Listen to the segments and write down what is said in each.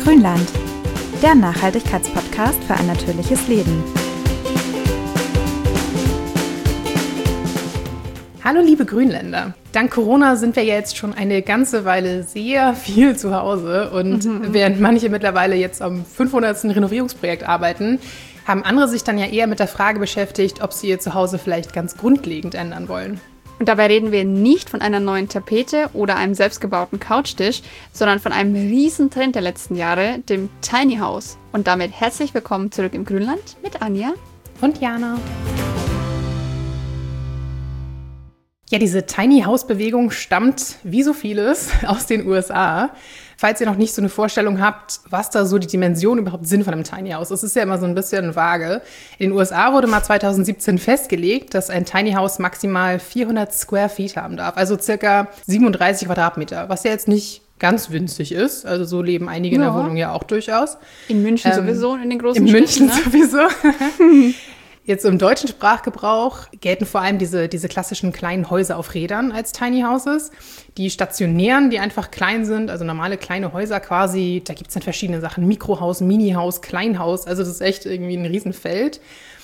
Grünland, der Nachhaltigkeitspodcast für ein natürliches Leben. Hallo liebe Grünländer. Dank Corona sind wir ja jetzt schon eine ganze Weile sehr viel zu Hause und während manche mittlerweile jetzt am 500. Renovierungsprojekt arbeiten, haben andere sich dann ja eher mit der Frage beschäftigt, ob sie ihr Zuhause vielleicht ganz grundlegend ändern wollen. Und dabei reden wir nicht von einer neuen Tapete oder einem selbstgebauten Couchtisch, sondern von einem riesen Trend der letzten Jahre, dem Tiny House. Und damit herzlich willkommen zurück im Grünland mit Anja und Jana. Ja, diese Tiny House-Bewegung stammt, wie so vieles, aus den USA. Falls ihr noch nicht so eine Vorstellung habt, was da so die Dimensionen überhaupt sind von einem Tiny House. Es ist ja immer so ein bisschen vage. In den USA wurde mal 2017 festgelegt, dass ein Tiny House maximal 400 Square Feet haben darf. Also circa 37 Quadratmeter, was ja jetzt nicht ganz winzig ist. Also so leben einige in der Wohnung ja auch durchaus. In München sowieso und in den großen in Städten. In München sowieso. Jetzt im deutschen Sprachgebrauch gelten vor allem diese klassischen kleinen Häuser auf Rädern als Tiny Houses. Die stationären, die einfach klein sind, also normale kleine Häuser quasi, da gibt es dann verschiedene Sachen, Mikrohaus, Minihaus, Kleinhaus, also das ist echt irgendwie ein Riesenfeld.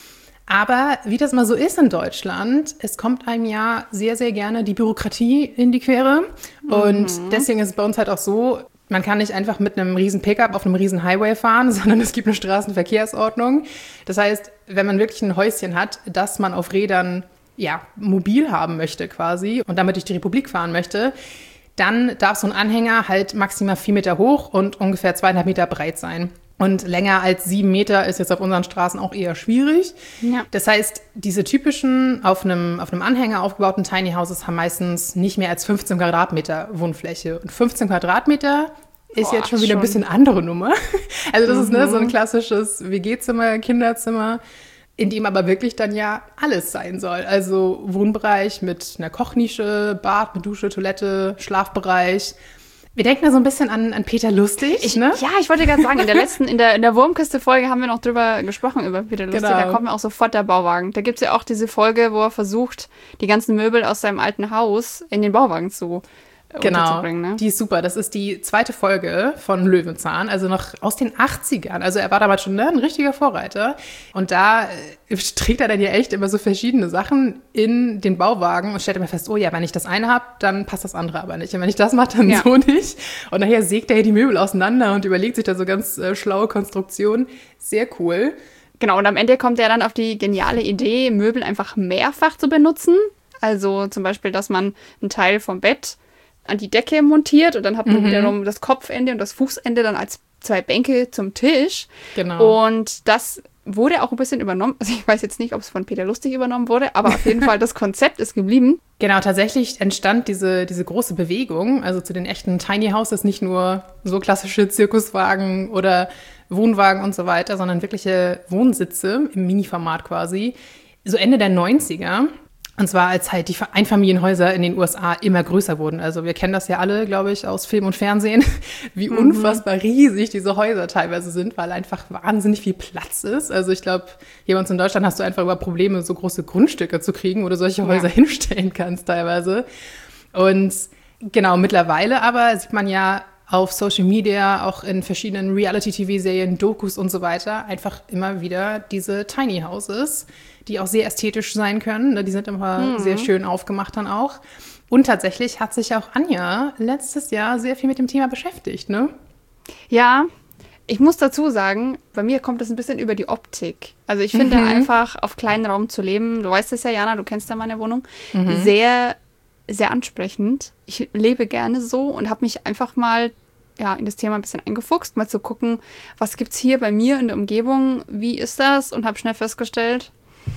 Aber wie das mal so ist in Deutschland, es kommt einem ja sehr, sehr gerne die Bürokratie in die Quere. Und deswegen ist es bei uns halt auch so, man kann nicht einfach mit einem riesen Pickup auf einem riesen Highway fahren, sondern es gibt eine Straßenverkehrsordnung. Das heißt, wenn man wirklich ein Häuschen hat, das man auf Rädern mobil haben möchte quasi und damit durch die Republik fahren möchte, dann darf so ein Anhänger halt maximal 4 Meter hoch und ungefähr 2,5 Meter breit sein. Und länger als 7 Meter ist jetzt auf unseren Straßen auch eher schwierig. Ja. Das heißt, diese typischen auf einem Anhänger aufgebauten Tiny Houses haben meistens nicht mehr als 15 Quadratmeter Wohnfläche. Und 15 Quadratmeter ist jetzt schon wieder ein bisschen andere Nummer. Also das ist so ein klassisches WG-Zimmer, Kinderzimmer, in dem aber wirklich dann ja alles sein soll. Also Wohnbereich mit einer Kochnische, Bad mit Dusche, Toilette, Schlafbereich. Wir denken da so ein bisschen an Peter Lustig, ne? Ja, ich wollte gerade sagen, in der Wurmkiste-Folge haben wir noch drüber gesprochen, über Peter Lustig. Genau. Da kommt mir auch sofort der Bauwagen. Da gibt es ja auch diese Folge, wo er versucht, die ganzen Möbel aus seinem alten Haus in den Bauwagen zu unterzubringen. Ne? Die ist super. Das ist die zweite Folge von Löwenzahn, also noch aus den 80ern. Also er war damals schon ein richtiger Vorreiter. Und da trägt er dann ja echt immer so verschiedene Sachen in den Bauwagen und stellt immer fest, oh ja, wenn ich das eine habe, dann passt das andere aber nicht. Und wenn ich das mache, dann so nicht. Und nachher sägt er die Möbel auseinander und überlegt sich da so ganz schlaue Konstruktionen. Sehr cool. Genau, und am Ende kommt er dann auf die geniale Idee, Möbel einfach mehrfach zu benutzen. Also zum Beispiel, dass man einen Teil vom Bett an die Decke montiert und dann hat man wiederum das Kopfende und das Fußende dann als 2 Bänke zum Tisch. Genau. Und das wurde auch ein bisschen übernommen. Also ich weiß jetzt nicht, ob es von Peter Lustig übernommen wurde, aber auf jeden Fall das Konzept ist geblieben. Genau, tatsächlich entstand diese große Bewegung, also zu den echten Tiny Houses, nicht nur so klassische Zirkuswagen oder Wohnwagen und so weiter, sondern wirkliche Wohnsitze im Mini-Format quasi, so Ende der 90er. Und zwar als halt die Einfamilienhäuser in den USA immer größer wurden. Also wir kennen das ja alle, glaube ich, aus Film und Fernsehen, wie unfassbar riesig diese Häuser teilweise sind, weil einfach wahnsinnig viel Platz ist. Also ich glaube, hier bei uns in Deutschland hast du einfach über Probleme, so große Grundstücke zu kriegen, wo du solche Häuser hinstellen kannst teilweise. Und genau, mittlerweile aber sieht man ja auf Social Media, auch in verschiedenen Reality-TV-Serien, Dokus und so weiter, einfach immer wieder diese Tiny Houses, die auch sehr ästhetisch sein können. Die sind immer sehr schön aufgemacht dann auch. Und tatsächlich hat sich auch Anja letztes Jahr sehr viel mit dem Thema beschäftigt, ne? Ja, ich muss dazu sagen, bei mir kommt es ein bisschen über die Optik. Also ich finde einfach, auf kleinen Raum zu leben, du weißt es ja, Jana, du kennst ja meine Wohnung, sehr, sehr ansprechend. Ich lebe gerne so und habe mich einfach mal in das Thema ein bisschen eingefuchst, mal zu gucken, was gibt's hier bei mir in der Umgebung, wie ist das? Und habe schnell festgestellt,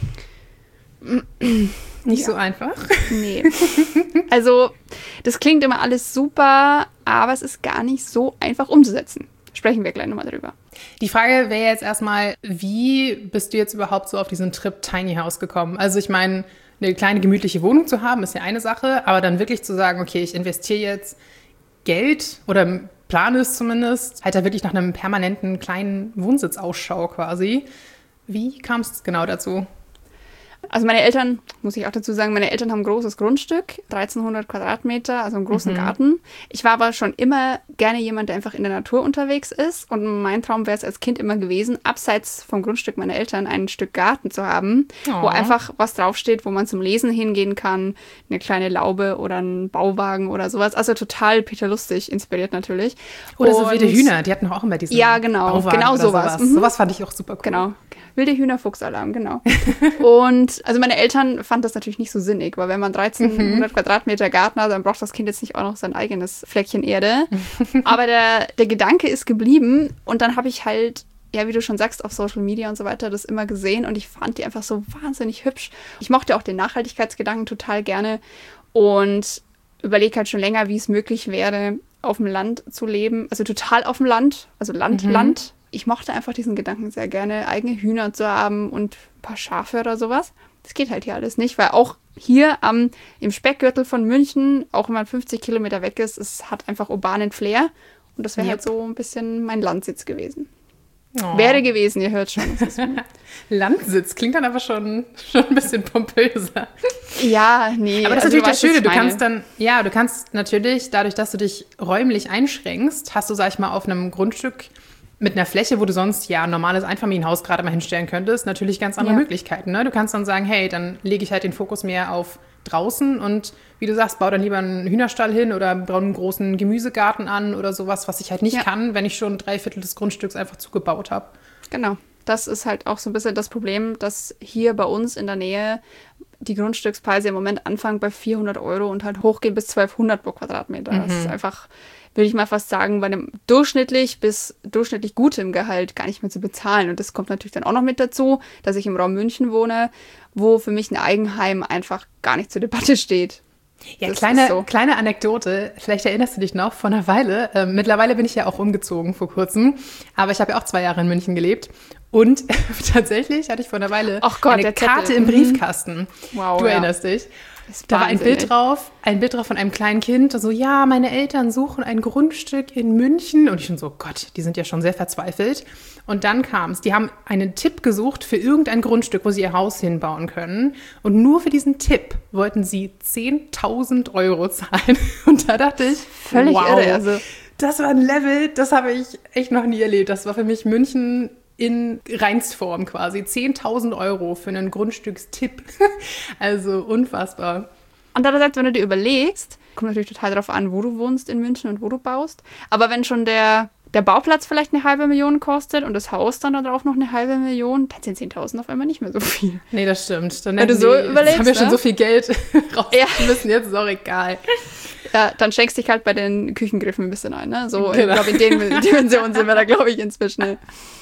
nicht so einfach. Nee. Also, das klingt immer alles super, aber es ist gar nicht so einfach umzusetzen. Sprechen wir gleich nochmal drüber. Die Frage wäre jetzt erstmal, wie bist du jetzt überhaupt so auf diesen Trip Tiny House gekommen? Also ich meine, eine kleine gemütliche Wohnung zu haben, ist ja eine Sache, aber dann wirklich zu sagen, okay, ich investiere jetzt Geld oder plane es zumindest, halt da wirklich nach einem permanenten kleinen Wohnsitzausschau quasi. Wie kam es genau dazu? Also meine Eltern, muss ich auch dazu sagen, meine Eltern haben ein großes Grundstück, 1300 Quadratmeter, also einen großen Garten. Ich war aber schon immer gerne jemand, der einfach in der Natur unterwegs ist. Und mein Traum wäre es als Kind immer gewesen, abseits vom Grundstück meiner Eltern ein Stück Garten zu haben, wo einfach was draufsteht, wo man zum Lesen hingehen kann, eine kleine Laube oder ein Bauwagen oder sowas. Also total Peter Lustig inspiriert natürlich. Oder so wilde Hühner, die hatten auch immer diesen Bauwagen genau oder sowas. Sowas fand ich auch super cool. Genau. Wilde Hühner, Fuchsalarm, genau. Und also meine Eltern fanden das natürlich nicht so sinnig, weil wenn man 1300 Quadratmeter Garten hat, dann braucht das Kind jetzt nicht auch noch sein eigenes Fleckchen Erde. Aber der Gedanke ist geblieben und dann habe ich halt, ja, wie du schon sagst, auf Social Media und so weiter das immer gesehen und ich fand die einfach so wahnsinnig hübsch. Ich mochte auch den Nachhaltigkeitsgedanken total gerne und überlege halt schon länger, wie es möglich wäre, auf dem Land zu leben. Also total auf dem Land, also Land. Ich mochte einfach diesen Gedanken sehr gerne, eigene Hühner zu haben und ein paar Schafe oder sowas. Das geht halt hier alles nicht, weil auch hier im Speckgürtel von München, auch wenn man 50 Kilometer weg ist, es hat einfach urbanen Flair. Und das wäre halt so ein bisschen mein Landsitz gewesen. Wäre gewesen, ihr hört schon. Landsitz klingt dann aber schon ein bisschen pompöser. Ja, nee. Aber das ist natürlich das Schöne. Du kannst natürlich, dadurch, dass du dich räumlich einschränkst, hast du, sag ich mal, auf einem Grundstück mit einer Fläche, wo du sonst ein normales Einfamilienhaus gerade mal hinstellen könntest, natürlich ganz andere Möglichkeiten. Ne? Du kannst dann sagen, hey, dann lege ich halt den Fokus mehr auf draußen und wie du sagst, baue dann lieber einen Hühnerstall hin oder baue einen großen Gemüsegarten an oder sowas, was ich halt nicht kann, wenn ich schon 3/4 des Grundstücks einfach zugebaut habe. Genau. Das ist halt auch so ein bisschen das Problem, dass hier bei uns in der Nähe die Grundstückspreise im Moment anfangen bei 400 € und halt hochgehen bis 1200 pro Quadratmeter. Das ist einfach, würde ich mal fast sagen, bei einem durchschnittlich bis durchschnittlich gutem Gehalt gar nicht mehr zu bezahlen. Und das kommt natürlich dann auch noch mit dazu, dass ich im Raum München wohne, wo für mich ein Eigenheim einfach gar nicht zur Debatte steht. Ja, kleine Anekdote, vielleicht erinnerst du dich noch, vor einer Weile, mittlerweile bin ich ja auch umgezogen vor kurzem, aber ich habe ja auch 2 Jahre in München gelebt und tatsächlich hatte ich vor einer Weile eine Karte im Briefkasten. Wow, du erinnerst dich. Da war ein Bild drauf von einem kleinen Kind, so, ja, meine Eltern suchen ein Grundstück in München. Und ich schon so, Gott, die sind ja schon sehr verzweifelt. Und dann kam es, die haben einen Tipp gesucht für irgendein Grundstück, wo sie ihr Haus hinbauen können. Und nur für diesen Tipp wollten sie 10.000 € zahlen. Und da dachte ich, völlig irre. Also, das war ein Level, das habe ich echt noch nie erlebt. Das war für mich München in Reinstform quasi. 10.000 € für einen Grundstückstipp. Also unfassbar. Andererseits, wenn du dir überlegst, kommt natürlich total darauf an, wo du wohnst in München und wo du baust. Aber wenn schon der Bauplatz vielleicht 500.000 kostet und das Haus dann darauf noch 500.000, dann sind 10.000 auf einmal nicht mehr so viel. Nee, das stimmt. Dann wenn du so überlegst, haben wir schon so viel Geld rausgeschmissen, jetzt ist auch egal. Ja, dann schenkst dich halt bei den Küchengriffen ein bisschen ein. Ne? So, genau. Ich glaube, in den Dimensionen sind wir da, glaube ich, inzwischen.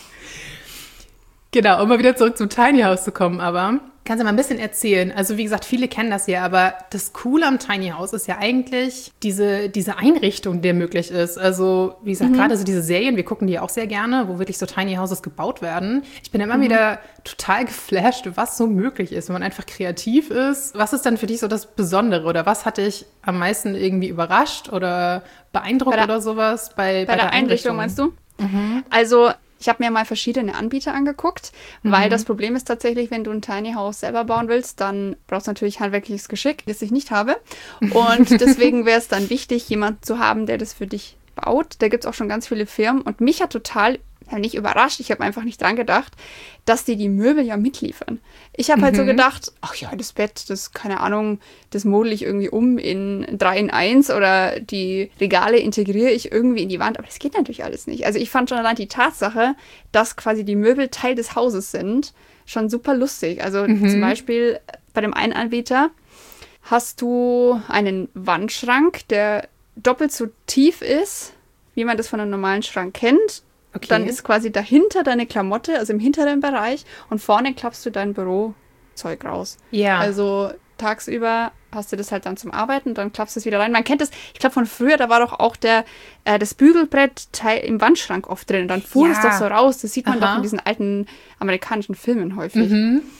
Genau, um mal wieder zurück zum Tiny House zu kommen, aber kannst du mal ein bisschen erzählen? Also wie gesagt, viele kennen das ja, aber das Coole am Tiny House ist ja eigentlich diese Einrichtung, die möglich ist. Also wie gesagt, gerade so diese Serien, wir gucken die ja auch sehr gerne, wo wirklich so Tiny Houses gebaut werden. Ich bin immer wieder total geflasht, was so möglich ist, wenn man einfach kreativ ist. Was ist dann für dich so das Besondere oder was hat dich am meisten irgendwie überrascht oder beeindruckt oder sowas bei der Einrichtung? Meinst du? Also ich habe mir mal verschiedene Anbieter angeguckt, weil das Problem ist tatsächlich, wenn du ein Tiny House selber bauen willst, dann brauchst du natürlich handwerkliches Geschick, das ich nicht habe. Und deswegen wäre es dann wichtig, jemanden zu haben, der das für dich baut. Da gibt es auch schon ganz viele Firmen und mich hat total nicht überrascht, ich habe einfach nicht dran gedacht, dass die Möbel ja mitliefern. Ich habe halt so gedacht, ach ja, das Bett, das, keine Ahnung, das model ich irgendwie um in 3 in 1 oder die Regale integriere ich irgendwie in die Wand, aber das geht natürlich alles nicht. Also ich fand schon allein die Tatsache, dass quasi die Möbel Teil des Hauses sind, schon super lustig. Also zum Beispiel bei dem einen Anbieter hast du einen Wandschrank, der doppelt so tief ist, wie man das von einem normalen Schrank kennt. Okay. Dann ist quasi dahinter deine Klamotte, also im hinteren Bereich, und vorne klappst du dein Bürozeug raus. Ja. Also tagsüber hast du das halt dann zum Arbeiten und dann klappst du es wieder rein. Man kennt das, ich glaube von früher, da war doch auch das Bügelbrett im Wandschrank oft drin und dann fuhr es doch so raus. Das sieht man doch in diesen alten amerikanischen Filmen häufig.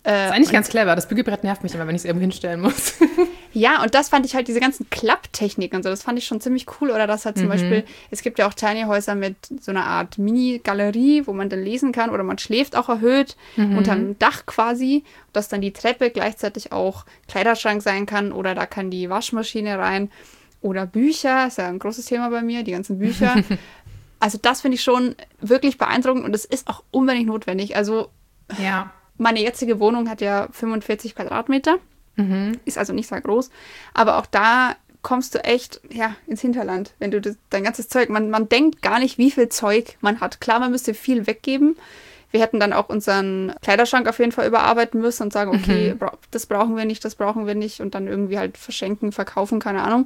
Das ist eigentlich ganz clever. Das Bügelbrett nervt mich immer, wenn ich es irgendwo hinstellen muss. Ja, und das fand ich halt, diese ganzen Klapptechniken und so, das fand ich schon ziemlich cool. Oder dass halt zum Beispiel, es gibt ja auch Tiny Häuser mit so einer Art Mini-Galerie, wo man dann lesen kann oder man schläft auch erhöht unterm Dach quasi, dass dann die Treppe gleichzeitig auch Kleiderschrank sein kann oder da kann die Waschmaschine rein oder Bücher, ist ja ein großes Thema bei mir, die ganzen Bücher. Also das finde ich schon wirklich beeindruckend und es ist auch unbedingt notwendig. Also Ja. meine jetzige Wohnung hat ja 45 Quadratmeter, ist also nicht sehr groß, aber auch da kommst du echt ins Hinterland, wenn du dein ganzes Zeug, man denkt gar nicht, wie viel Zeug man hat. Klar, man müsste viel weggeben. Wir hätten dann auch unseren Kleiderschrank auf jeden Fall überarbeiten müssen und sagen, okay, das brauchen wir nicht und dann irgendwie halt verschenken, verkaufen, keine Ahnung.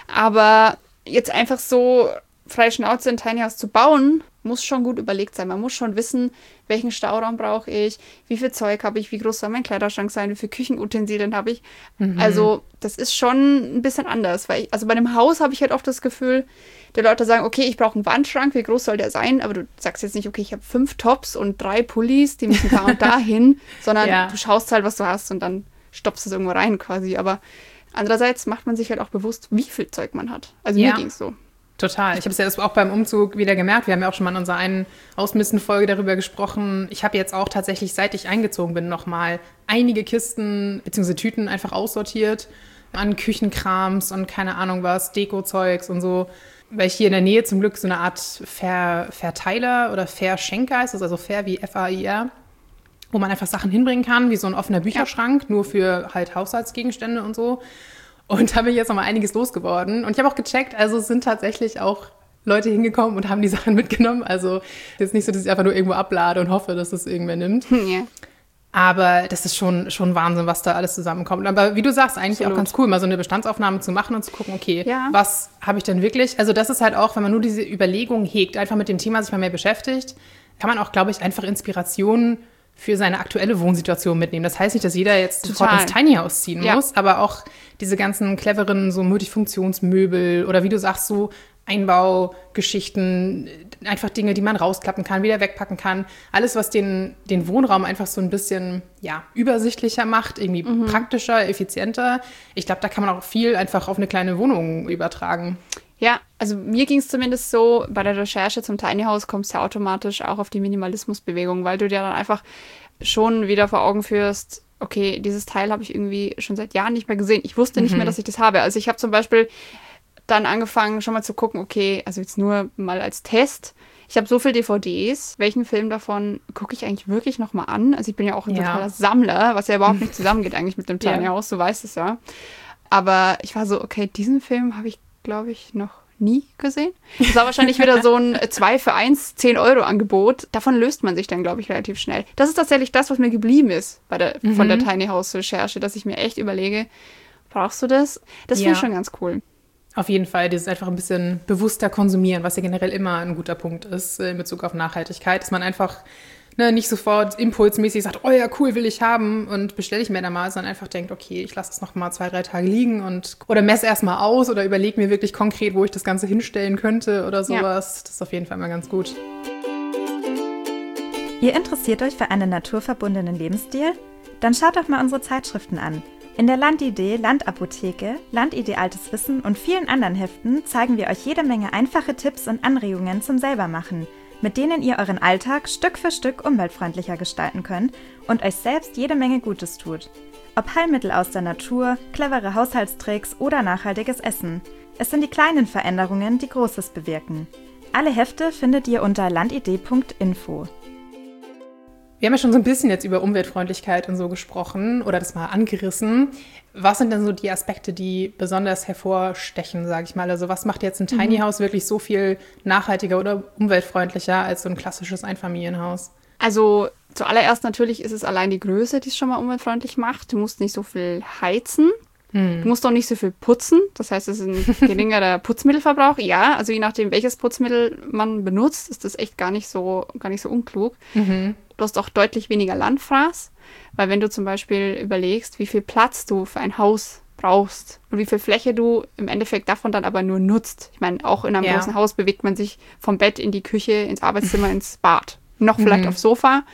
Aber jetzt einfach so freie Schnauze ein Tiny House zu bauen, muss schon gut überlegt sein. Man muss schon wissen, welchen Stauraum brauche ich, wie viel Zeug habe ich, wie groß soll mein Kleiderschrank sein, wie viele Küchenutensilien habe ich. Also das ist schon ein bisschen anders. Weil also bei einem Haus habe ich halt oft das Gefühl, die Leute sagen, okay, ich brauche einen Wandschrank, wie groß soll der sein? Aber du sagst jetzt nicht, okay, ich habe 5 Tops und 3 Pullis, die müssen da und da hin, sondern du schaust halt, was du hast und dann stopfst du es irgendwo rein quasi. Aber andererseits macht man sich halt auch bewusst, wie viel Zeug man hat. Also mir ging es so. Total. Ich habe es ja auch beim Umzug wieder gemerkt. Wir haben ja auch schon mal in unserer einen Ausmisten-Folge darüber gesprochen. Ich habe jetzt auch tatsächlich, seit ich eingezogen bin, nochmal einige Kisten bzw. Tüten einfach aussortiert an Küchenkrams und keine Ahnung was, Deko-Zeugs und so. Weil ich hier in der Nähe zum Glück so eine Art Verteiler oder Verschenker heißt das, also Fair wie Fair, wo man einfach Sachen hinbringen kann, wie so ein offener Bücherschrank, nur für halt Haushaltsgegenstände und so. Und da bin ich jetzt nochmal einiges losgeworden. Und ich habe auch gecheckt, also es sind tatsächlich auch Leute hingekommen und haben die Sachen mitgenommen. Also jetzt nicht so, dass ich einfach nur irgendwo ablade und hoffe, dass das irgendwer nimmt. Ja. Aber das ist schon Wahnsinn, was da alles zusammenkommt. Aber wie du sagst, eigentlich auch ganz cool, mal so eine Bestandsaufnahme zu machen und zu gucken, okay, was habe ich denn wirklich? Also das ist halt auch, wenn man nur diese Überlegung hegt, einfach mit dem Thema sich mal mehr beschäftigt, kann man auch, glaube ich, einfach Inspirationen für seine aktuelle Wohnsituation mitnehmen. Das heißt nicht, dass jeder jetzt sofort ins Tiny House ziehen muss, aber auch diese ganzen cleveren so Multifunktionsmöbel oder wie du sagst, so Einbaugeschichten, einfach Dinge, die man rausklappen kann, wieder wegpacken kann. Alles, was den Wohnraum einfach so ein bisschen übersichtlicher macht, irgendwie praktischer, effizienter. Ich glaube, da kann man auch viel einfach auf eine kleine Wohnung übertragen. Ja, also mir ging es zumindest so, bei der Recherche zum Tiny House kommst du ja automatisch auch auf die Minimalismusbewegung, weil du dir dann einfach schon wieder vor Augen führst, okay, dieses Teil habe ich irgendwie schon seit Jahren nicht mehr gesehen. Ich wusste nicht mehr, dass ich das habe. Also ich habe zum Beispiel dann angefangen, schon mal zu gucken, okay, also jetzt nur mal als Test. Ich habe so viele DVDs. Welchen Film davon gucke ich eigentlich wirklich nochmal an? Also ich bin ja auch ein totaler Sammler, was ja überhaupt nicht zusammengeht eigentlich mit dem Tiny House, du weißt es ja. Aber ich war so, okay, diesen Film habe ich, glaube ich, noch nie gesehen. Das war wahrscheinlich wieder so ein 2 für 1, 10 € Angebot. Davon löst man sich dann, glaube ich, relativ schnell. Das ist tatsächlich das, was mir geblieben ist von der Tiny House Recherche, dass ich mir echt überlege, brauchst du das? Das finde ich schon ganz cool. Auf jeden Fall, dieses einfach ein bisschen bewusster konsumieren, was ja generell immer ein guter Punkt ist in Bezug auf Nachhaltigkeit, dass man einfach nicht sofort impulsmäßig sagt, oh ja, cool, will ich haben und bestelle ich mir da mal, sondern einfach denkt, okay, ich lasse es noch mal 2, 3 Tage liegen oder messe erst mal aus oder überlege mir wirklich konkret, wo ich das Ganze hinstellen könnte oder sowas. Ja. Das ist auf jeden Fall mal ganz gut. Ihr interessiert euch für einen naturverbundenen Lebensstil? Dann schaut doch mal unsere Zeitschriften an. In der Landidee, Landapotheke, Landidee Altes Wissen und vielen anderen Heften zeigen wir euch jede Menge einfache Tipps und Anregungen zum Selbermachen, mit denen ihr euren Alltag Stück für Stück umweltfreundlicher gestalten könnt und euch selbst jede Menge Gutes tut. Ob Heilmittel aus der Natur, clevere Haushaltstricks oder nachhaltiges Essen. Es sind die kleinen Veränderungen, die Großes bewirken. Alle Hefte findet ihr unter landidee.info. Wir haben ja schon so ein bisschen jetzt über Umweltfreundlichkeit und so gesprochen oder das mal angerissen. Was sind denn so die Aspekte, die besonders hervorstechen, sage ich mal? Also was macht jetzt ein Tiny House wirklich so viel nachhaltiger oder umweltfreundlicher als so ein klassisches Einfamilienhaus? Also zuallererst natürlich ist es allein die Größe, die es schon mal umweltfreundlich macht. Du musst nicht so viel heizen. Du musst auch nicht so viel putzen. Das heißt, es ist ein geringerer Putzmittelverbrauch. Ja, also je nachdem, welches Putzmittel man benutzt, ist das echt gar nicht so unklug. Du hast auch deutlich weniger Landfraß, weil wenn du zum Beispiel überlegst, wie viel Platz du für ein Haus brauchst und wie viel Fläche du im Endeffekt davon dann aber nur nutzt. Ich meine, auch in einem großen Haus bewegt man sich vom Bett in die Küche, ins Arbeitszimmer, ins Bad. Noch vielleicht aufs Sofa,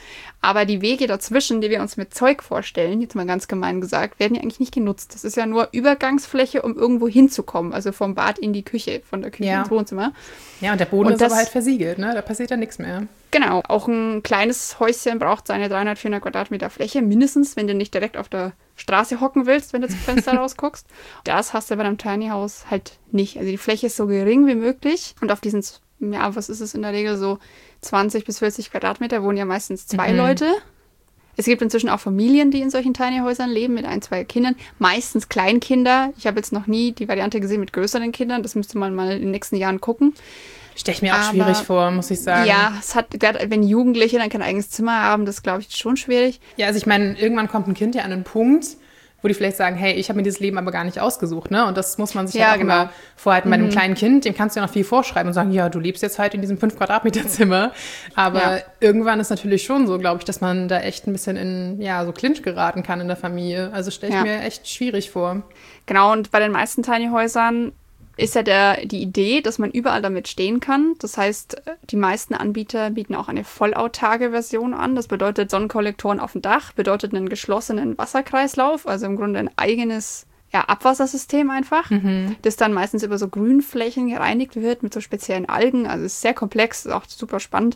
Aber die Wege dazwischen, die wir uns mit Zeug vorstellen, jetzt mal ganz gemein gesagt, werden ja eigentlich nicht genutzt. Das ist ja nur Übergangsfläche, um irgendwo hinzukommen. Also vom Bad in die Küche, von der Küche ins Wohnzimmer. Ja, und der Boden ist aber halt versiegelt, ne? Da passiert ja nichts mehr. Genau. Auch ein kleines Häuschen braucht seine 300, 400 Quadratmeter Fläche mindestens, wenn du nicht direkt auf der Straße hocken willst, wenn du zum Fenster rausguckst. Das hast du bei einem Tiny House halt nicht. Also die Fläche ist so gering wie möglich. Und auf diesen, ja, was ist es in der Regel, so 20 bis 40 Quadratmeter wohnen ja meistens 2 Leute. Es gibt inzwischen auch Familien, die in solchen Tiny-Häusern leben, mit 1, 2 Kindern. Meistens Kleinkinder. Ich habe jetzt noch nie die Variante gesehen mit größeren Kindern. Das müsste man mal in den nächsten Jahren gucken. Stelle ich mir auch schwierig vor, muss ich sagen. Ja, es hat, gerade wenn Jugendliche dann kein eigenes Zimmer haben, das glaube ich schon schwierig. Ja, also ich meine, irgendwann kommt ein Kind ja an einen Punkt, wo die vielleicht sagen, hey, ich habe mir dieses Leben aber gar nicht ausgesucht, ne? Und das muss man sich halt auch immer vorhalten. Bei einem kleinen Kind, dem kannst du ja noch viel vorschreiben und sagen, ja, du lebst jetzt halt in diesem 5 Quadratmeter Zimmer. Aber irgendwann ist natürlich schon so, glaube ich, dass man da echt ein bisschen in, ja, so Clinch geraten kann in der Familie. Also stelle ich mir echt schwierig vor. Genau, und bei den meisten Tiny-Häusern ist ja die Idee, dass man überall damit stehen kann. Das heißt, die meisten Anbieter bieten auch eine vollautarke Version an. Das bedeutet Sonnenkollektoren auf dem Dach, bedeutet einen geschlossenen Wasserkreislauf, also im Grunde ein eigenes Abwassersystem einfach, das dann meistens über so Grünflächen gereinigt wird mit so speziellen Algen. Also es ist sehr komplex, ist auch super spannend.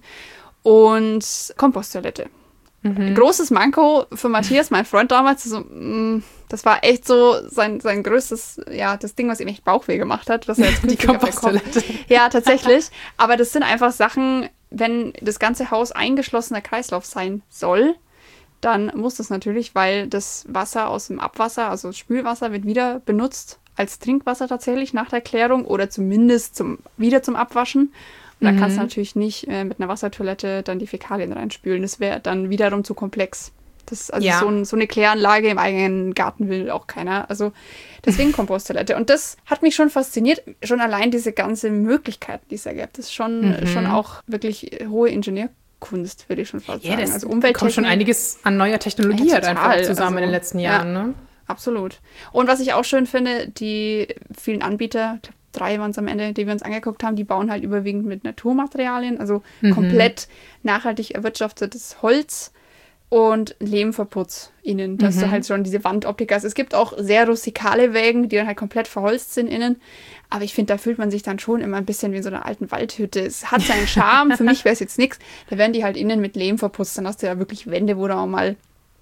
Und Komposttoilette. Großes Manko für Matthias, mein Freund damals, so, das war echt so sein größtes, das Ding, was ihm echt Bauchweh gemacht hat, dass er jetzt die Komposttoilette. Ja, tatsächlich. Aber das sind einfach Sachen, wenn das ganze Haus eingeschlossener Kreislauf sein soll, dann muss das natürlich, weil das Wasser aus dem Abwasser, also das Spülwasser, wird wieder benutzt als Trinkwasser tatsächlich nach der Klärung oder zumindest wieder zum Abwaschen. Und da kannst du natürlich nicht mit einer Wassertoilette dann die Fäkalien reinspülen. Das wäre dann wiederum zu komplex. So eine Kläranlage im eigenen Garten will auch keiner. Also deswegen Komposttoilette. Und das hat mich schon fasziniert. Schon allein diese ganze Möglichkeiten, die es da gibt. Das ist schon auch wirklich hohe Ingenieurkunst, würde ich schon fast sagen. Also Umwelttechnik. Kommt schon einiges an neuer Technologie halt einfach zusammen in den letzten Jahren. Ne? Absolut. Und was ich auch schön finde, die vielen Anbieter, 3 waren es am Ende, die wir uns angeguckt haben, die bauen halt überwiegend mit Naturmaterialien, also komplett nachhaltig erwirtschaftetes Holz und Lehmverputz innen, dass du halt schon diese Wandoptik hast. Es gibt auch sehr rustikale Wägen, die dann halt komplett verholzt sind innen, aber ich finde, da fühlt man sich dann schon immer ein bisschen wie in so einer alten Waldhütte. Es hat seinen Charme, für mich wäre es jetzt nichts, da werden die halt innen mit Lehm verputzt, dann hast du ja wirklich Wände, wo du auch mal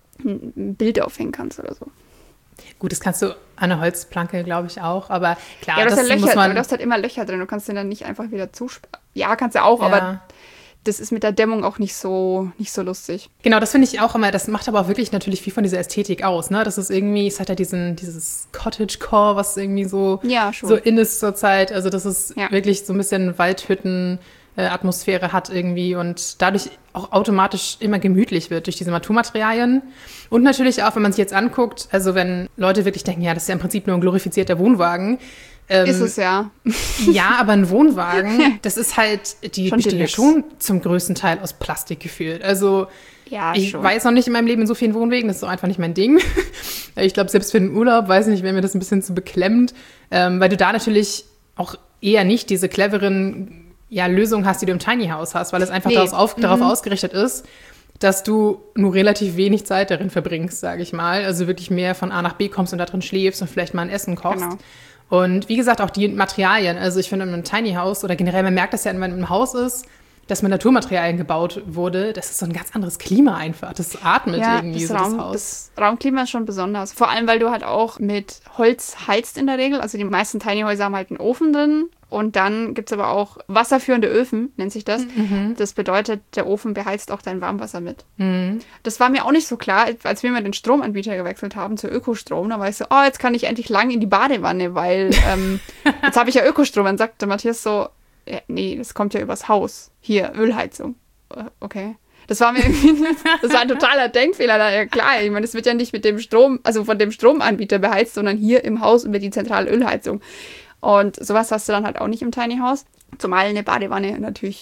ein Bild aufhängen kannst oder so. Gut, das kannst du an der Holzplanke, glaube ich, auch. Aber klar, ja, das muss man... Du hast halt immer Löcher drin. Du kannst den dann nicht einfach wieder zusperren. Ja, kannst du auch, aber das ist mit der Dämmung auch nicht so lustig. Genau, das finde ich auch immer. Das macht aber auch wirklich natürlich viel von dieser Ästhetik aus. Ne? Das ist irgendwie, es hat ja dieses Cottagecore, was irgendwie so in ist zurzeit. Also das ist wirklich so ein bisschen Waldhütten... Atmosphäre hat irgendwie und dadurch auch automatisch immer gemütlich wird durch diese Naturmaterialien. Und natürlich auch, wenn man sich jetzt anguckt, also wenn Leute wirklich denken, ja, das ist ja im Prinzip nur ein glorifizierter Wohnwagen. Ist es ja. Ja, aber ein Wohnwagen, das ist halt, die besteht ja schon zum größten Teil aus Plastik gefühlt. Also ich war jetzt noch nicht in meinem Leben in so vielen Wohnwegen, das ist so einfach nicht mein Ding. Ich glaube, selbst für den Urlaub, weiß nicht, wäre mir das ein bisschen zu beklemmend, weil du da natürlich auch eher nicht diese cleveren Lösung hast, die du im Tiny House hast, weil es einfach darauf ausgerichtet ist, dass du nur relativ wenig Zeit darin verbringst, sage ich mal. Also wirklich mehr von A nach B kommst und da drin schläfst und vielleicht mal ein Essen kochst. Genau. Und wie gesagt, auch die Materialien. Also ich finde, in einem Tiny House oder generell, man merkt das ja, wenn man im Haus ist, dass mit Naturmaterialien gebaut wurde. Das ist so ein ganz anderes Klima einfach. Das atmet irgendwie das Haus. Das Raumklima ist schon besonders. Vor allem, weil du halt auch mit Holz heizt in der Regel. Also die meisten Tiny Häuser haben halt einen Ofen drin. Und dann gibt es aber auch wasserführende Öfen, nennt sich das. Das bedeutet, der Ofen beheizt auch dein Warmwasser mit. Das war mir auch nicht so klar, als wir mal den Stromanbieter gewechselt haben zu Ökostrom. Da war ich so, jetzt kann ich endlich lang in die Badewanne, weil jetzt habe ich ja Ökostrom. Dann sagte Matthias so, nee, das kommt ja übers Haus. Hier, Ölheizung. Okay. Das war mir irgendwie, das war ein totaler Denkfehler. Ja klar, ich meine, es wird ja nicht mit dem Strom, also von dem Stromanbieter beheizt, sondern hier im Haus über die zentrale Ölheizung. Und sowas hast du dann halt auch nicht im Tiny House. Zumal eine Badewanne natürlich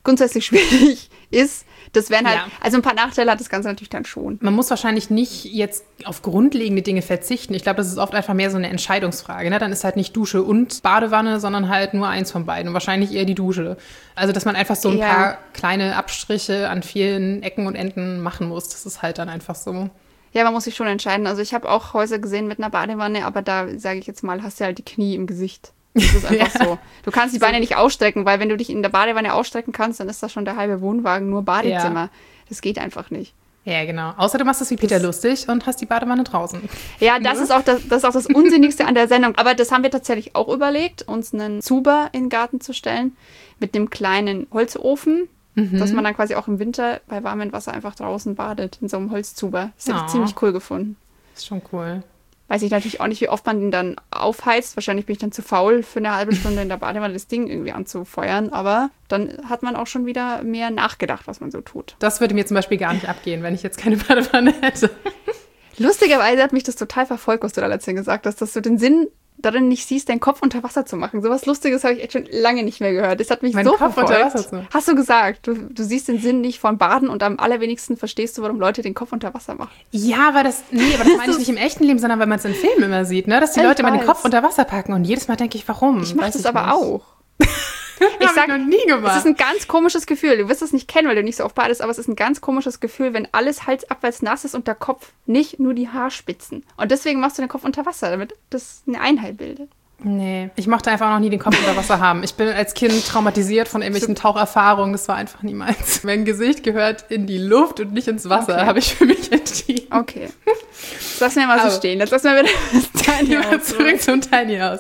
grundsätzlich schwierig ist. Das wären halt, also ein paar Nachteile hat das Ganze natürlich dann schon. Man muss wahrscheinlich nicht jetzt auf grundlegende Dinge verzichten. Ich glaube, das ist oft einfach mehr so eine Entscheidungsfrage. Ne? Dann ist halt nicht Dusche und Badewanne, sondern halt nur eins von beiden. Und wahrscheinlich eher die Dusche. Also, dass man einfach so ein paar kleine Abstriche an vielen Ecken und Enden machen muss. Das ist halt dann einfach so. Ja, man muss sich schon entscheiden. Also ich habe auch Häuser gesehen mit einer Badewanne, aber da, sage ich jetzt mal, hast du halt die Knie im Gesicht. Das ist einfach so. Du kannst die Beine nicht ausstrecken, weil wenn du dich in der Badewanne ausstrecken kannst, dann ist das schon der halbe Wohnwagen, nur Badezimmer. Ja. Das geht einfach nicht. Ja, genau. Außer du machst es wie Peter Lustig und hast die Badewanne draußen. Ja, das ist auch das Unsinnigste an der Sendung. Aber das haben wir tatsächlich auch überlegt, uns einen Zuber in den Garten zu stellen mit einem kleinen Holzofen, dass man dann quasi auch im Winter bei warmem Wasser einfach draußen badet, in so einem Holzzuber. Das hätte ich ziemlich cool gefunden. Das ist schon cool. Weiß ich natürlich auch nicht, wie oft man den dann aufheizt. Wahrscheinlich bin ich dann zu faul, für eine halbe Stunde in der Badewanne das Ding irgendwie anzufeuern. Aber dann hat man auch schon wieder mehr nachgedacht, was man so tut. Das würde mir zum Beispiel gar nicht abgehen, wenn ich jetzt keine Badewanne hätte. Lustigerweise hat mich das total verfolgt, was du da letztens gesagt hast, dass du den Sinn darin nicht siehst, deinen Kopf unter Wasser zu machen. So was Lustiges habe ich echt schon lange nicht mehr gehört. Das hat mich so verfolgt. Unter Wasser zu machen. Hast du gesagt. Du siehst den Sinn nicht von Baden und am allerwenigsten verstehst du, warum Leute den Kopf unter Wasser machen. Ja, aber das meine ich nicht im echten Leben, sondern weil man es in Filmen immer sieht, ne? Dass die Leute immer den Kopf unter Wasser packen und jedes Mal denke ich, warum? Ich mache das aber nicht. auch. Ich habe noch nie gemacht. Es ist ein ganz komisches Gefühl. Du wirst es nicht kennen, weil du nicht so oft badest, aber es ist ein ganz komisches Gefühl, wenn alles halsabwärts nass ist und der Kopf nicht nur die Haarspitzen. Und deswegen machst du den Kopf unter Wasser, damit das eine Einheit bildet. Nee, ich mochte einfach noch nie den Kopf unter Wasser haben. Ich bin als Kind traumatisiert von irgendwelchen Taucherfahrungen. Das war einfach nie meins. Mein Gesicht gehört in die Luft und nicht ins Wasser, habe ich für mich entschieden. Okay. Das lassen wir mal so stehen. Jetzt lassen wir wieder das Tiny House. Zurück zum Tiny House.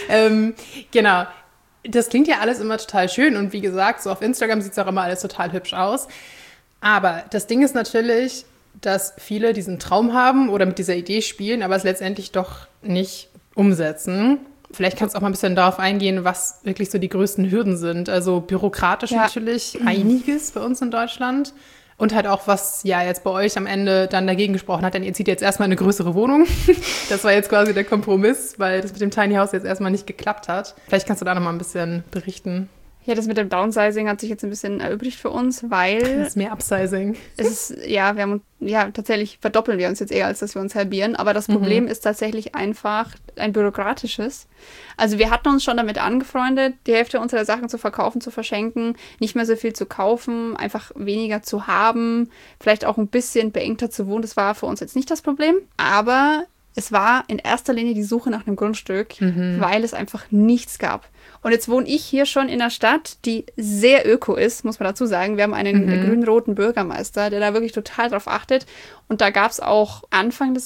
Genau. Das klingt ja alles immer total schön. Und wie gesagt, so auf Instagram sieht es auch immer alles total hübsch aus. Aber das Ding ist natürlich, dass viele diesen Traum haben oder mit dieser Idee spielen, aber es letztendlich doch nicht umsetzen. Vielleicht kannst du auch mal ein bisschen darauf eingehen, was wirklich so die größten Hürden sind. Also bürokratisch natürlich einiges bei uns in Deutschland. Und halt auch, was ja jetzt bei euch am Ende dann dagegen gesprochen hat, denn ihr zieht jetzt erstmal eine größere Wohnung. Das war jetzt quasi der Kompromiss, weil das mit dem Tiny House jetzt erstmal nicht geklappt hat. Vielleicht kannst du da noch mal ein bisschen berichten. Ja, das mit dem Downsizing hat sich jetzt ein bisschen erübrigt für uns, weil... Das ist mehr Upsizing. Es ist, tatsächlich verdoppeln wir uns jetzt eher, als dass wir uns halbieren. Aber das Problem ist tatsächlich einfach ein bürokratisches. Also wir hatten uns schon damit angefreundet, die Hälfte unserer Sachen zu verkaufen, zu verschenken, nicht mehr so viel zu kaufen, einfach weniger zu haben, vielleicht auch ein bisschen beengter zu wohnen. Das war für uns jetzt nicht das Problem. Aber es war in erster Linie die Suche nach einem Grundstück, weil es einfach nichts gab. Und jetzt wohne ich hier schon in einer Stadt, die sehr öko ist, muss man dazu sagen. Wir haben einen grün-roten Bürgermeister, der da wirklich total drauf achtet. Und da gab es auch Anfang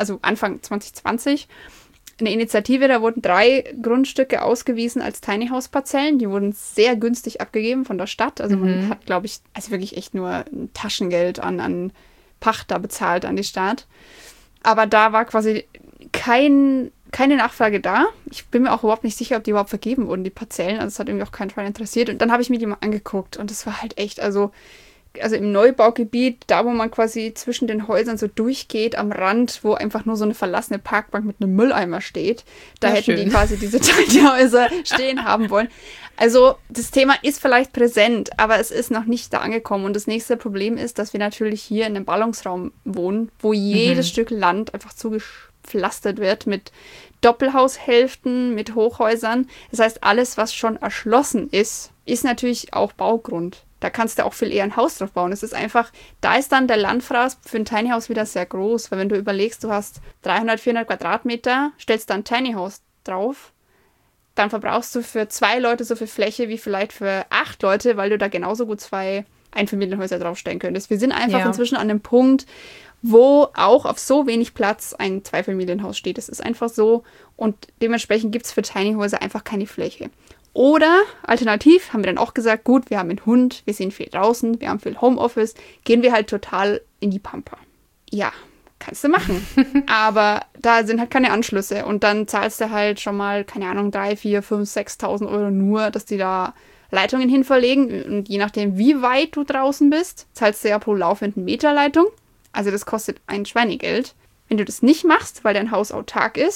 2020, eine Initiative, da wurden 3 Grundstücke ausgewiesen als Tiny House Parzellen. Die wurden sehr günstig abgegeben von der Stadt. Also man hat, glaube ich, wirklich echt nur ein Taschengeld an Pacht da bezahlt an die Stadt. Aber da war quasi keine Nachfrage da. Ich bin mir auch überhaupt nicht sicher, ob die überhaupt vergeben wurden, die Parzellen. Also es hat irgendwie auch keinen Fall interessiert. Und dann habe ich mir die mal angeguckt und das war halt echt, also im Neubaugebiet, da wo man quasi zwischen den Häusern so durchgeht, am Rand, wo einfach nur so eine verlassene Parkbank mit einem Mülleimer steht, da hätten die quasi diese Tiny Häuser stehen haben wollen. Also das Thema ist vielleicht präsent, aber es ist noch nicht da angekommen. Und das nächste Problem ist, dass wir natürlich hier in einem Ballungsraum wohnen, wo jedes Stück Land einfach zugepflastert wird mit Doppelhaushälften, mit Hochhäusern. Das heißt, alles, was schon erschlossen ist, ist natürlich auch Baugrund. Da kannst du auch viel eher ein Haus drauf bauen. Es ist einfach, da ist dann der Landfraß für ein Tiny House wieder sehr groß, weil wenn du überlegst, du hast 300, 400 Quadratmeter, stellst da ein Tiny House drauf, dann verbrauchst du für 2 Leute so viel Fläche wie vielleicht für 8 Leute, weil du da genauso gut 2 Einfamilienhäuser draufstellen könntest. Wir sind einfach inzwischen an einem Punkt, wo auch auf so wenig Platz ein Zweifamilienhaus steht. Das ist einfach so und dementsprechend gibt es für Tiny Häuser einfach keine Fläche. Oder alternativ haben wir dann auch gesagt, gut, wir haben einen Hund, wir sind viel draußen, wir haben viel Homeoffice, gehen wir halt total in die Pampa. Ja, kannst du machen. Aber da sind halt keine Anschlüsse und dann zahlst du halt schon mal, keine Ahnung, 3, 4, 5, 6.000 Euro nur, dass die da Leitungen hin verlegen und je nachdem, wie weit du draußen bist, zahlst du ja pro laufenden Meter Leitung. Also das kostet ein Schweinegeld. Wenn du das nicht machst, weil dein Haus autark ist,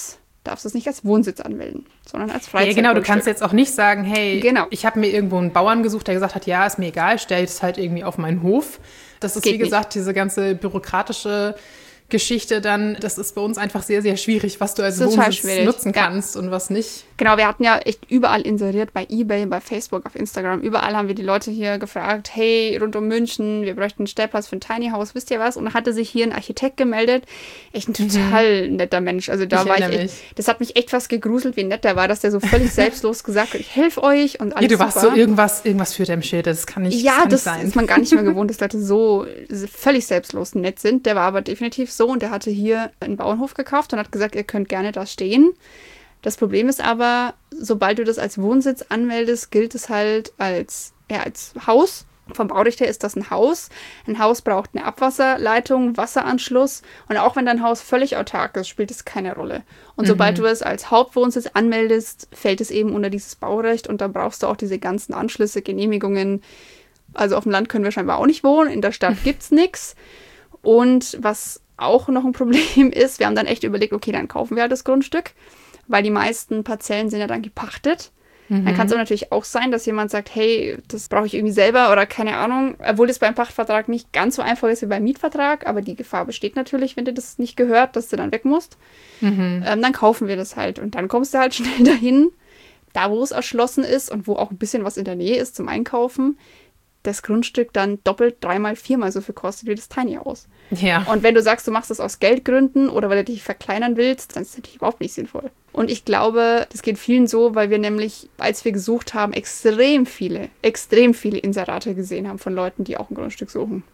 darfst du es nicht als Wohnsitz anmelden, sondern als Freizeitgrundstück. Ja, genau, du kannst jetzt auch nicht sagen, hey, genau. Ich habe mir irgendwo einen Bauern gesucht, der gesagt hat, ja, ist mir egal, stell es halt irgendwie auf meinen Hof. Das ist, wie gesagt, diese ganze bürokratische Geschichte dann, das ist bei uns einfach sehr, sehr schwierig, was du als Wohnsitz nutzen kannst und was nicht. Genau, wir hatten ja echt überall inseriert, bei eBay, bei Facebook, auf Instagram, überall haben wir die Leute hier gefragt, hey, rund um München, wir bräuchten einen Stellplatz für ein Tiny House, wisst ihr was? Und da hatte sich hier ein Architekt gemeldet, echt ein total netter Mensch, also da war ich echt, das hat mich echt fast gegruselt, wie nett der war, dass der so völlig selbstlos gesagt hat, ich helfe euch und alles. Ja, du warst super. So irgendwas führt im Schild, das kann nicht sein. Ja, das ist man gar nicht mehr gewohnt, dass Leute so völlig selbstlos nett sind, der war aber definitiv so und der hatte hier einen Bauernhof gekauft und hat gesagt, ihr könnt gerne da stehen. Das Problem ist aber, sobald du das als Wohnsitz anmeldest, gilt es halt als Haus. Vom Baurichter ist das ein Haus. Ein Haus braucht eine Abwasserleitung, Wasseranschluss. Und auch wenn dein Haus völlig autark ist, spielt es keine Rolle. Und sobald du es als Hauptwohnsitz anmeldest, fällt es eben unter dieses Baurecht. Und dann brauchst du auch diese ganzen Anschlüsse, Genehmigungen. Also auf dem Land können wir scheinbar auch nicht wohnen. In der Stadt gibt's nichts. Und was auch noch ein Problem ist, wir haben dann echt überlegt, okay, dann kaufen wir halt das Grundstück. Weil die meisten Parzellen sind ja dann gepachtet. Dann kann es aber natürlich auch sein, dass jemand sagt, hey, das brauche ich irgendwie selber oder keine Ahnung. Obwohl das beim Pachtvertrag nicht ganz so einfach ist wie beim Mietvertrag. Aber die Gefahr besteht natürlich, wenn dir das nicht gehört, dass du dann weg musst. Dann kaufen wir das halt. Und dann kommst du halt schnell dahin, da wo es erschlossen ist und wo auch ein bisschen was in der Nähe ist zum Einkaufen, das Grundstück dann doppelt, dreimal, viermal so viel kostet wie das Tiny House. Ja. Und wenn du sagst, du machst das aus Geldgründen oder weil du dich verkleinern willst, dann ist das natürlich überhaupt nicht sinnvoll. Und ich glaube, das geht vielen so, weil wir nämlich, als wir gesucht haben, extrem viele Inserate gesehen haben von Leuten, die auch ein Grundstück suchen.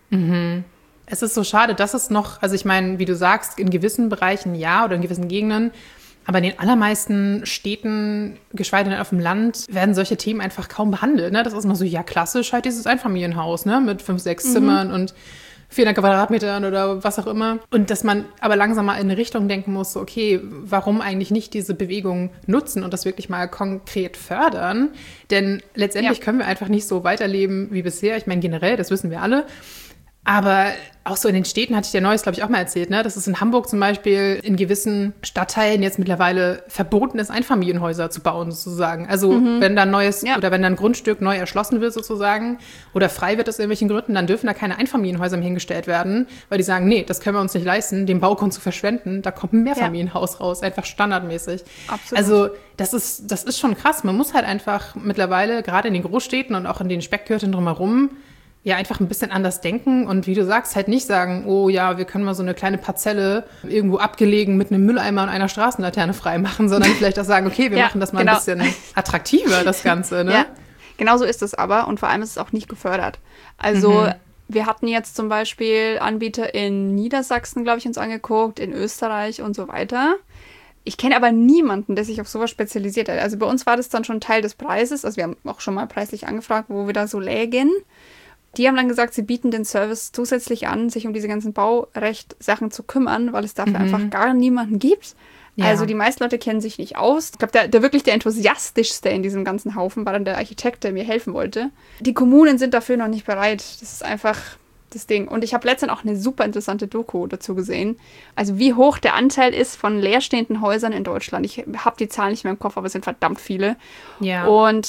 Es ist so schade, dass es noch, also ich meine, wie du sagst, in gewissen Bereichen ja oder in gewissen Gegenden, aber in den allermeisten Städten, geschweige denn auf dem Land, werden solche Themen einfach kaum behandelt. Ne? Das ist immer so, ja klassisch, halt dieses Einfamilienhaus, ne? Mit 5, 6 Zimmern und 400 Quadratmetern oder was auch immer. Und dass man aber langsam mal in eine Richtung denken muss, so, okay, warum eigentlich nicht diese Bewegung nutzen und das wirklich mal konkret fördern? Denn letztendlich können wir einfach nicht so weiterleben wie bisher. Ich meine generell, das wissen wir alle. Aber auch so in den Städten, hatte ich dir Neues, glaube ich, auch mal erzählt, ne? Dass es in Hamburg zum Beispiel in gewissen Stadtteilen jetzt mittlerweile verboten ist, Einfamilienhäuser zu bauen, sozusagen. Also wenn da ein neues oder wenn da ein Grundstück neu erschlossen wird, sozusagen, oder frei wird aus irgendwelchen Gründen, dann dürfen da keine Einfamilienhäuser mehr hingestellt werden, weil die sagen, nee, das können wir uns nicht leisten, den Baugrund zu verschwenden, da kommt ein Mehrfamilienhaus raus, einfach standardmäßig. Absolut. Also das ist schon krass. Man muss halt einfach mittlerweile, gerade in den Großstädten und auch in den Speckgürteln drumherum, ja, einfach ein bisschen anders denken und wie du sagst, halt nicht sagen, oh ja, wir können mal so eine kleine Parzelle irgendwo abgelegen mit einem Mülleimer und einer Straßenlaterne freimachen, sondern vielleicht auch sagen, okay, wir machen das mal ein bisschen attraktiver, das Ganze, ne? Ja, genau so ist es aber und vor allem ist es auch nicht gefördert. Also wir hatten jetzt zum Beispiel Anbieter in Niedersachsen, glaube ich, uns angeguckt, in Österreich und so weiter. Ich kenne aber niemanden, der sich auf sowas spezialisiert hat. Also bei uns war das dann schon Teil des Preises, also wir haben auch schon mal preislich angefragt, wo wir da so lägen. Die haben dann gesagt, sie bieten den Service zusätzlich an, sich um diese ganzen Baurecht-Sachen zu kümmern, weil es dafür einfach gar niemanden gibt. Ja. Also die meisten Leute kennen sich nicht aus. Ich glaube, der enthusiastischste in diesem ganzen Haufen war dann der Architekt, der mir helfen wollte. Die Kommunen sind dafür noch nicht bereit. Das ist einfach das Ding. Und ich habe letztens auch eine super interessante Doku dazu gesehen. Also wie hoch der Anteil ist von leerstehenden Häusern in Deutschland. Ich habe die Zahlen nicht mehr im Kopf, aber es sind verdammt viele. Ja.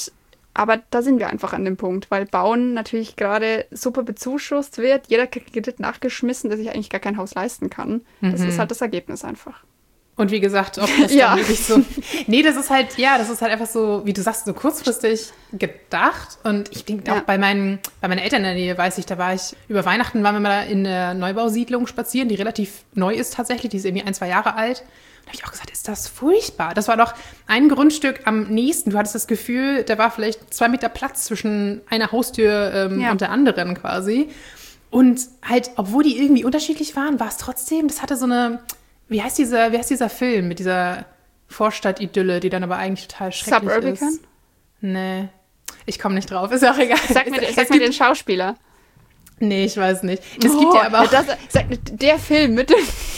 Aber da sind wir einfach an dem Punkt, weil Bauen natürlich gerade super bezuschusst wird. Jeder kriegt Kredit nachgeschmissen, der sich eigentlich gar kein Haus leisten kann. Das ist halt das Ergebnis einfach. Und wie gesagt, ob das dann wirklich so... Nee, das ist halt einfach so, wie du sagst, so kurzfristig gedacht. Und ich denke auch bei meinen Eltern in der Nähe, weiß ich, da war ich, über Weihnachten waren wir mal in der Neubausiedlung spazieren, die relativ neu ist tatsächlich, die ist irgendwie 1, 2 Jahre alt. Da habe ich auch gesagt, ist das furchtbar. Das war doch ein Grundstück am nächsten. Du hattest das Gefühl, da war vielleicht 2 Meter Platz zwischen einer Haustür und der anderen quasi. Und halt, obwohl die irgendwie unterschiedlich waren, war es trotzdem, das hatte so eine... Wie heißt dieser Film mit dieser Vorstadt-Idylle, die dann aber eigentlich total schrecklich Suburbican? ist? Nee, ich komme nicht drauf. Ist auch egal. Sag mir den Schauspieler. Nee, ich weiß nicht. Es gibt ja aber auch... Der Film mit dem...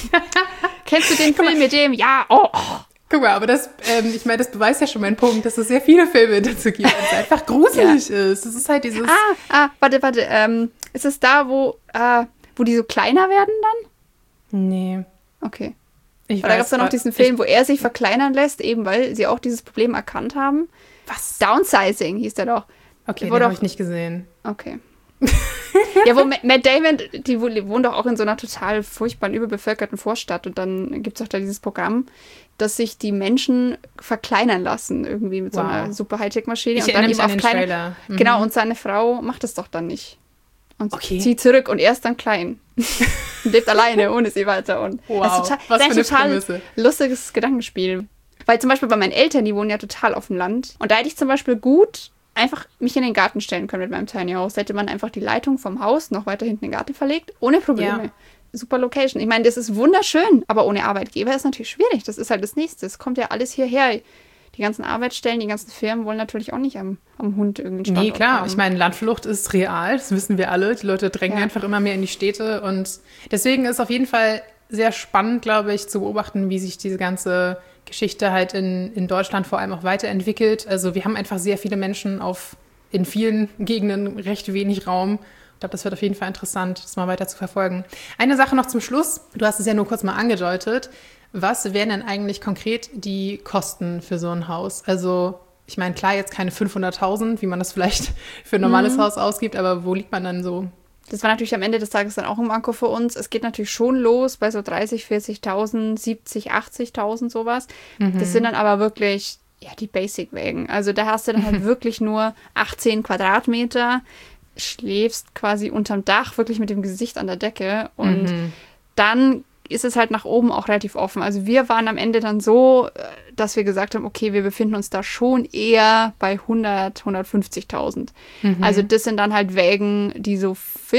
Kennst du den Film mit dem? Ja, Guck mal, aber das beweist ja schon meinen Punkt, dass es sehr viele Filme dazu gibt, weil es einfach gruselig ist. Das ist halt dieses... Warte. Ist es da, wo die so kleiner werden dann? Nee. Okay. Da gab es dann noch diesen Film, wo er sich verkleinern lässt, eben weil sie auch dieses Problem erkannt haben. Was? Downsizing hieß der doch. Okay, den habe ich nicht gesehen. Okay. Ja, wo Matt Damon, die wohnen doch auch in so einer total furchtbaren, überbevölkerten Vorstadt. Und dann gibt es auch da dieses Programm, dass sich die Menschen verkleinern lassen, irgendwie mit so einer super Hightech-Maschine. Ich und dann erinnere mich eben an auf den kleine. Trailer. Mhm. Genau, und seine Frau macht es doch dann nicht. Und zieht zurück und er ist dann klein. Und lebt alleine, ohne sie weiter. Und wow, das ist total lustiges Gedankenspiel. Weil zum Beispiel bei meinen Eltern, die wohnen ja total auf dem Land. Und da hätte ich zum Beispiel gut einfach mich in den Garten stellen können mit meinem Tiny House. Da hätte man einfach die Leitung vom Haus noch weiter hinten in den Garten verlegt, ohne Probleme. Ja. Super Location. Ich meine, das ist wunderschön, aber ohne Arbeitgeber ist natürlich schwierig. Das ist halt das Nächste. Es kommt ja alles hierher. Die ganzen Arbeitsstellen, die ganzen Firmen wollen natürlich auch nicht am Hund irgendwie Standort Nee, klar. haben. Ich meine, Landflucht ist real. Das wissen wir alle. Die Leute drängen einfach immer mehr in die Städte. Und deswegen ist auf jeden Fall sehr spannend, glaube ich, zu beobachten, wie sich diese ganze Geschichte halt in Deutschland vor allem auch weiterentwickelt. Also wir haben einfach sehr viele Menschen in vielen Gegenden recht wenig Raum. Ich glaube, das wird auf jeden Fall interessant, das mal weiter zu verfolgen. Eine Sache noch zum Schluss. Du hast es ja nur kurz mal angedeutet. Was wären denn eigentlich konkret die Kosten für so ein Haus? Also ich meine, klar, jetzt keine 500.000, wie man das vielleicht für ein normales Haus ausgibt, aber wo liegt man dann so? Das war natürlich am Ende des Tages dann auch ein Manko für uns. Es geht natürlich schon los bei so 30.000, 40.000, 70.000, 80.000 sowas. Das sind dann aber wirklich die Basic-Wägen. Also da hast du dann halt wirklich nur 18 Quadratmeter, schläfst quasi unterm Dach, wirklich mit dem Gesicht an der Decke und dann ist es halt nach oben auch relativ offen. Also wir waren am Ende dann so, dass wir gesagt haben, okay, wir befinden uns da schon eher bei 150.000. Also das sind dann halt Wägen, die so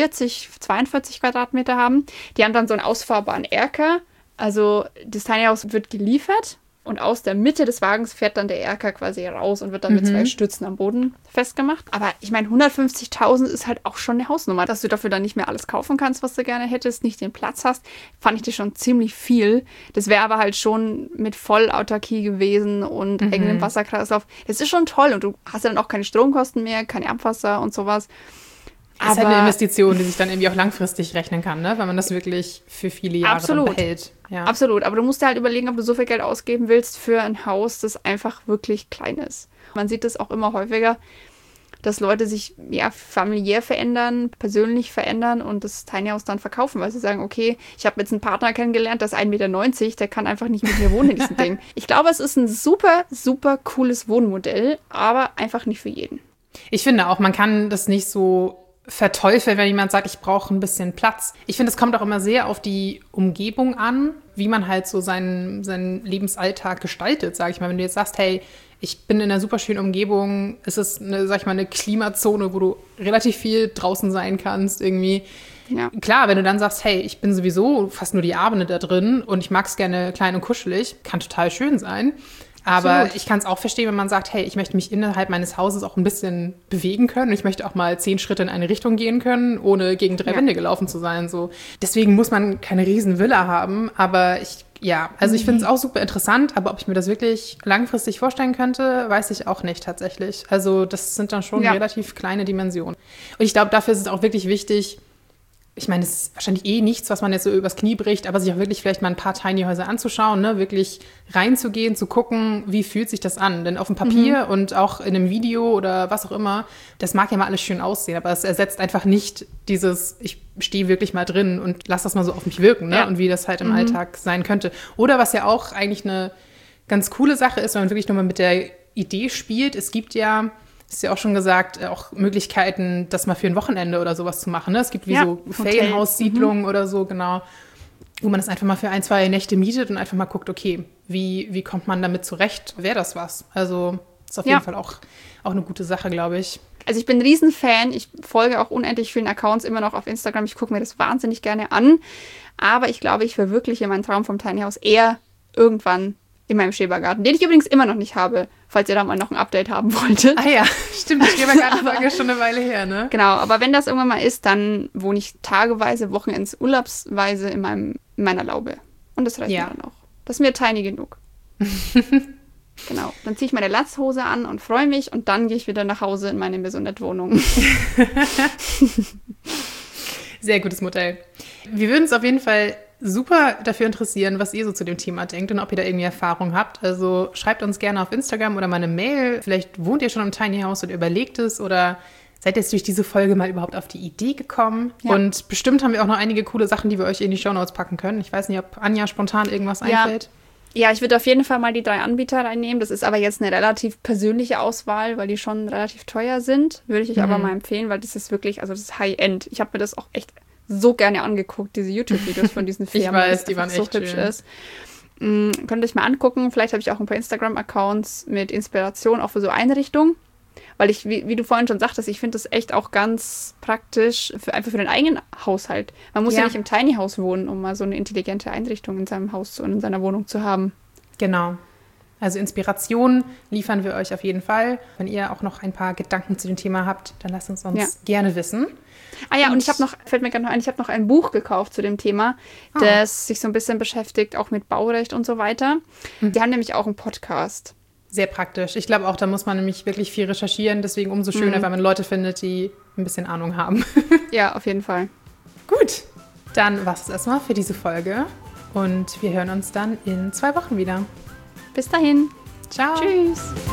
42 Quadratmeter haben. Die haben dann so einen ausfahrbaren Erker. Also das Tiny House wird geliefert und aus der Mitte des Wagens fährt dann der Erker quasi raus und wird dann mit 2 Stützen am Boden festgemacht. Aber ich meine, 150.000 ist halt auch schon eine Hausnummer. Dass du dafür dann nicht mehr alles kaufen kannst, was du gerne hättest, nicht den Platz hast, fand ich das schon ziemlich viel. Das wäre aber halt schon mit Vollautarkie gewesen und eigenem Wasserkreislauf. Das ist schon toll und du hast ja dann auch keine Stromkosten mehr, kein Abwasser und sowas. Das ist halt eine Investition, die sich dann irgendwie auch langfristig rechnen kann, ne? Weil man das wirklich für viele Jahre dann behält. Ja. Absolut, aber du musst dir halt überlegen, ob du so viel Geld ausgeben willst für ein Haus, das einfach wirklich klein ist. Man sieht das auch immer häufiger, dass Leute sich familiär verändern, persönlich verändern und das Tiny House dann verkaufen, weil sie sagen, okay, ich habe jetzt einen Partner kennengelernt, der ist 1,90 Meter, der kann einfach nicht mit mir wohnen in diesem Ding. Ich glaube, es ist ein super, super cooles Wohnmodell, aber einfach nicht für jeden. Ich finde auch, man kann das nicht so verteufeln, wenn jemand sagt, ich brauche ein bisschen Platz. Ich finde, es kommt auch immer sehr auf die Umgebung an, wie man halt so seinen Lebensalltag gestaltet, sage ich mal. Wenn du jetzt sagst, hey, ich bin in einer super schönen Umgebung, es ist eine Klimazone, wo du relativ viel draußen sein kannst, irgendwie. Ja. Klar, wenn du dann sagst, hey, ich bin sowieso fast nur die Abende da drin und ich mag es gerne klein und kuschelig, kann total schön sein. Aber absolut. Ich kann es auch verstehen, wenn man sagt, hey, ich möchte mich innerhalb meines Hauses auch ein bisschen bewegen können. Und ich möchte auch mal 10 Schritte in eine Richtung gehen können, ohne gegen 3 Wände gelaufen zu sein. So. Deswegen muss man keine riesen Villa haben. Aber ich finde es auch super interessant. Aber ob ich mir das wirklich langfristig vorstellen könnte, weiß ich auch nicht tatsächlich. Also das sind dann schon relativ kleine Dimensionen. Und ich glaube, dafür ist es auch wirklich wichtig, ich meine, es ist wahrscheinlich nichts, was man jetzt so übers Knie bricht, aber sich auch wirklich vielleicht mal ein paar Tiny-Häuser anzuschauen, ne? Wirklich reinzugehen, zu gucken, wie fühlt sich das an. Denn auf dem Papier und auch in einem Video oder was auch immer, das mag ja mal alles schön aussehen, aber es ersetzt einfach nicht dieses, ich stehe wirklich mal drin und lass das mal so auf mich wirken, ne? Und wie das halt im Alltag sein könnte. Oder was ja auch eigentlich eine ganz coole Sache ist, wenn man wirklich nochmal mit der Idee spielt, es gibt ja, ist ja auch schon gesagt, auch Möglichkeiten, das mal für ein Wochenende oder sowas zu machen. Ne? Es gibt wie so Ferienhaussiedlungen oder so, genau, wo man das einfach mal für 1, 2 Nächte mietet und einfach mal guckt, okay, wie kommt man damit zurecht? Wäre das was? Also ist auf jeden Fall auch eine gute Sache, glaube ich. Also ich bin ein Riesenfan. Ich folge auch unendlich vielen Accounts immer noch auf Instagram. Ich gucke mir das wahnsinnig gerne an. Aber ich glaube, ich verwirkliche meinen Traum vom Tiny House eher irgendwann in meinem Schrebergarten, den ich übrigens immer noch nicht habe, falls ihr da mal noch ein Update haben wolltet. Ah ja, stimmt, der Schrebergarten war ja schon eine Weile her, ne? Genau, aber wenn das irgendwann mal ist, dann wohne ich tageweise, Wochenends, urlaubsweise in meiner Laube. Und das reicht mir dann auch. Das ist mir tiny genug. Genau, dann ziehe ich meine Latzhose an und freue mich und dann gehe ich wieder nach Hause in meine Maisonette-Wohnung. Sehr gutes Modell. Wir würden es auf jeden Fall super dafür interessieren, was ihr so zu dem Thema denkt und ob ihr da irgendwie Erfahrung habt. Also schreibt uns gerne auf Instagram oder mal eine Mail. Vielleicht wohnt ihr schon im Tiny House und überlegt es oder seid jetzt durch diese Folge mal überhaupt auf die Idee gekommen. Ja. Und bestimmt haben wir auch noch einige coole Sachen, die wir euch in die Shownotes packen können. Ich weiß nicht, ob Anja spontan irgendwas einfällt. Ja, ich würde auf jeden Fall mal die 3 Anbieter reinnehmen. Das ist aber jetzt eine relativ persönliche Auswahl, weil die schon relativ teuer sind. Würde ich euch aber mal empfehlen, weil das ist wirklich, also das ist High-End. Ich habe mir das auch echt so gerne angeguckt, diese YouTube-Videos von diesen Firmen. Ich weiß, die waren echt so hübsch ist. Könnt ihr euch mal angucken. Vielleicht habe ich auch ein paar Instagram-Accounts mit Inspiration auch für so Einrichtungen. Weil ich, wie du vorhin schon sagtest, ich finde das echt auch ganz praktisch, einfach für den eigenen Haushalt. Man muss ja nicht im Tiny House wohnen, um mal so eine intelligente Einrichtung in seinem Haus und in seiner Wohnung zu haben. Genau. Also Inspiration liefern wir euch auf jeden Fall. Wenn ihr auch noch ein paar Gedanken zu dem Thema habt, dann lasst uns gerne wissen. Ah ja, und ich habe noch, fällt mir gerade noch ein, ich habe noch ein Buch gekauft zu dem Thema, das sich so ein bisschen beschäftigt, auch mit Baurecht und so weiter. Die haben nämlich auch einen Podcast. Sehr praktisch. Ich glaube auch, da muss man nämlich wirklich viel recherchieren. Deswegen umso schöner, weil man Leute findet, die ein bisschen Ahnung haben. Ja, auf jeden Fall. Gut, dann war es erstmal für diese Folge. Und wir hören uns dann in 2 Wochen wieder. Bis dahin. Ciao. Tschüss.